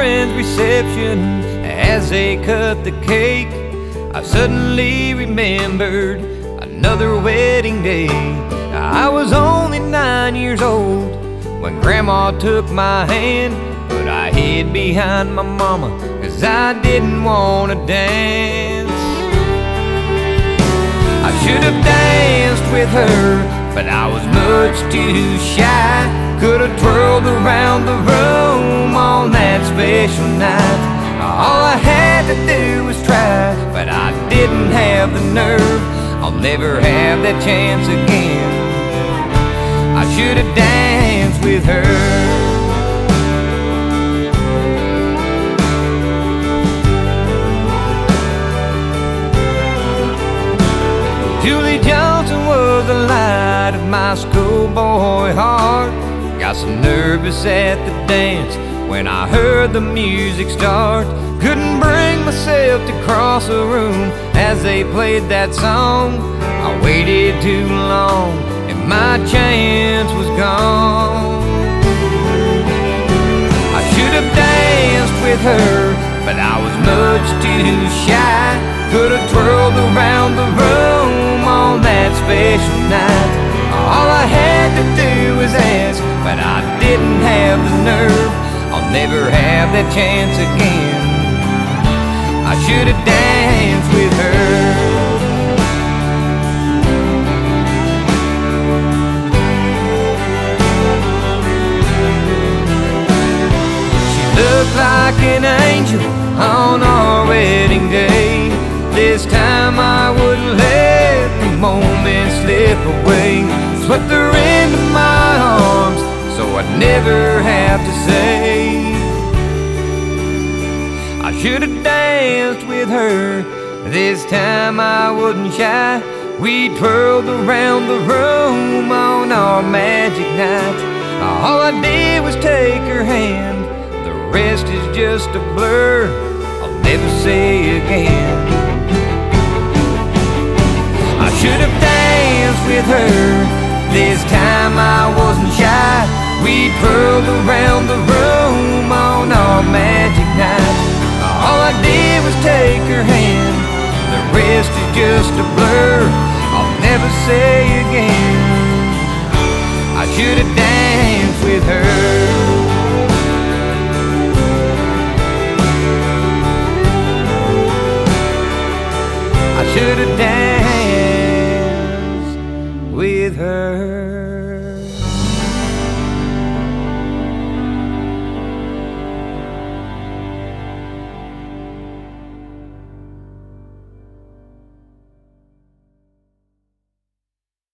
friend's reception, as they cut the cake, I suddenly remembered another wedding day. I was only 9 years old when Grandma took my hand, but I hid behind my mama 'cause I didn't want to dance. I should have danced with her, but I was much too shy. Could have twirled around the room on that special night. All I had to do was try, but I didn't have the nerve. I'll never have that chance again. I should have danced with her. Julie Johnson was the light of my schoolboy heart. Got so nervous at the dance when I heard the music start. Couldn't bring myself to cross the room as they played that song. I waited too long and my chance was gone. I should have danced with her, but I was much too shy. Could have twirled around the room on that special night. All I had to do was ask, but I didn't have the nerve. I'll never have that chance again. I should have danced with her. She looked like an angel on our wedding day. This time I wouldn't let the moment slip away. Swept her into my arms so I'd never have to say. I should have danced with her. This time I wasn't shy. We twirled around the room on our magic night. All I did was take her hand. The rest is just a blur I'll never say again. I should have danced with her. This time I wasn't shy. We twirled around the room on our magic night. All I did was take her hand. The rest is just a blur I'll never say again. I should have danced with her. I should have danced with her.